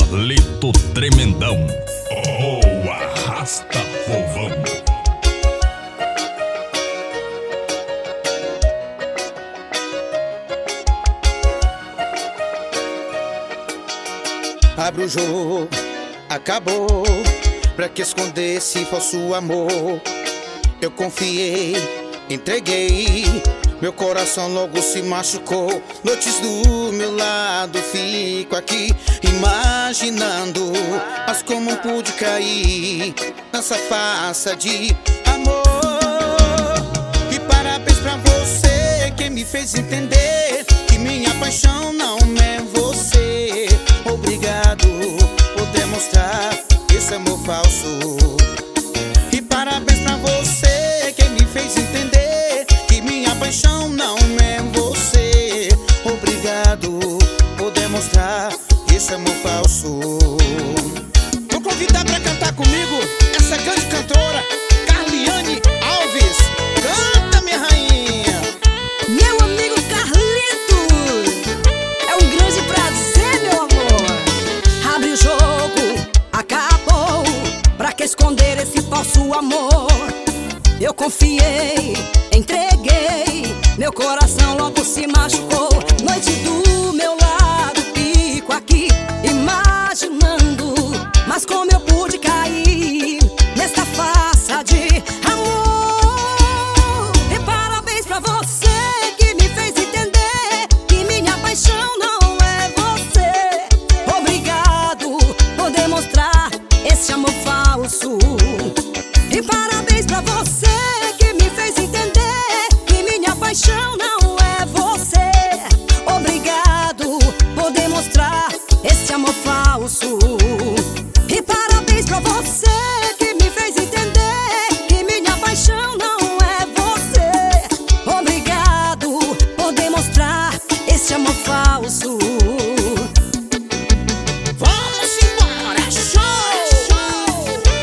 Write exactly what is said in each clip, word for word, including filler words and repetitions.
Carlito Tremendão, o arrasta povão. Abre o jogo, acabou. Pra que esconder esse falso amor? Eu confiei, entreguei. Meu coração logo se machucou. Noites do meu lado, fico aqui imaginando. Mas como pude cair nessa farsa de amor? E parabéns pra você que me fez entender que minha paixão não é você. Obrigado por demonstrar esse amor falso. E parabéns pra você que me fez entender que minha paixão não é você. Obrigado por demonstrar esse amor falso. Vou convidar pra cantar comigo essa grande cantora Carliane Alves. Canta, minha rainha. Meu amigo Carlito, é um grande prazer, meu amor. Abre o jogo, acabou. Pra que esconder esse falso amor? Eu confiei, entreguei. Meu coração logo se machucou. Noite do meu lado, fico aqui imaginando. Mas como eu pude cair nessa farsa de amor? E parabéns pra você que me fez entender que minha paixão não é você. Obrigado por demonstrar esse amor falso. E parabéns pra você que me fez entender que minha paixão não é você. Obrigado por demonstrar esse amor falso. E parabéns pra você que me fez entender que minha paixão não é você. Obrigado por demonstrar esse amor falso. Vamos embora, show!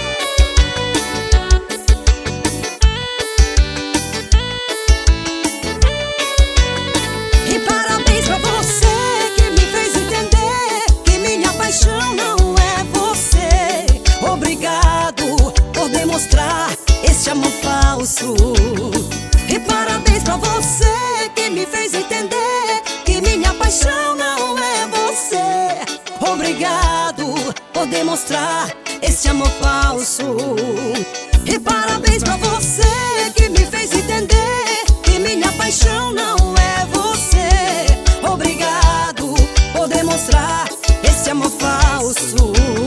E parabéns pra você que me fez entender que minha paixão não é você. Obrigado por demonstrar esse amor falso. E parabéns pra você que me fez entender que minha paixão não é você. Obrigado por demonstrar esse amor falso. E parabéns pra você que me fez entender que minha paixão não é você. Obrigado por demonstrar esse amor falso.